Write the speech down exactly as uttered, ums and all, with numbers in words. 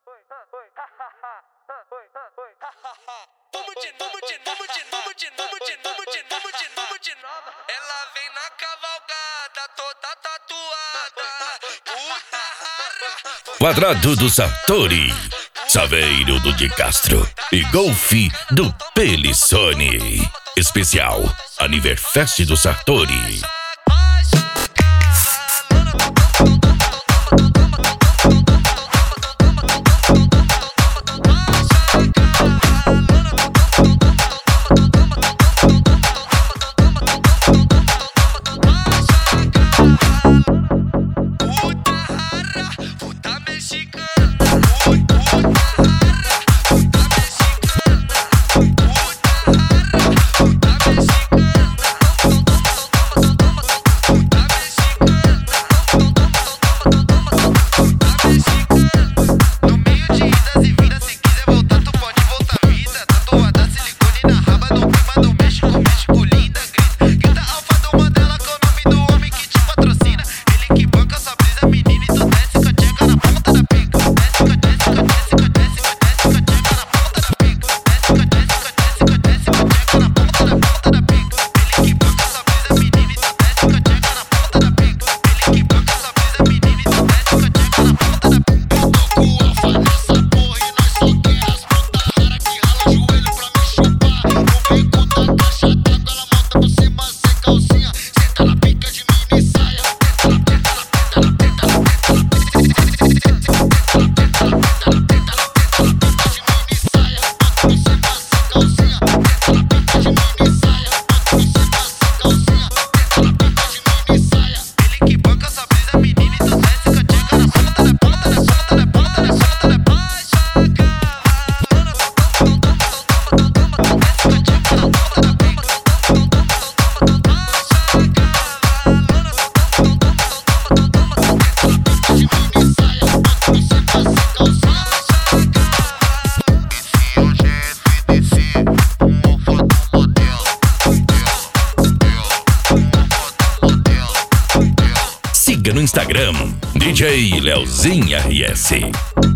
Vamos de novo, de novo, de novo, de novo, de novo, de novo, de novo, de novo. Ela vem na cavalgada, toda tatuada. Puta rara. Quadrado do Sartori, Saveiro do de Castro e Golfe do Pelissone. Especial Aniverfest do Sartori. Siga no Instagram D J Leozinho R S.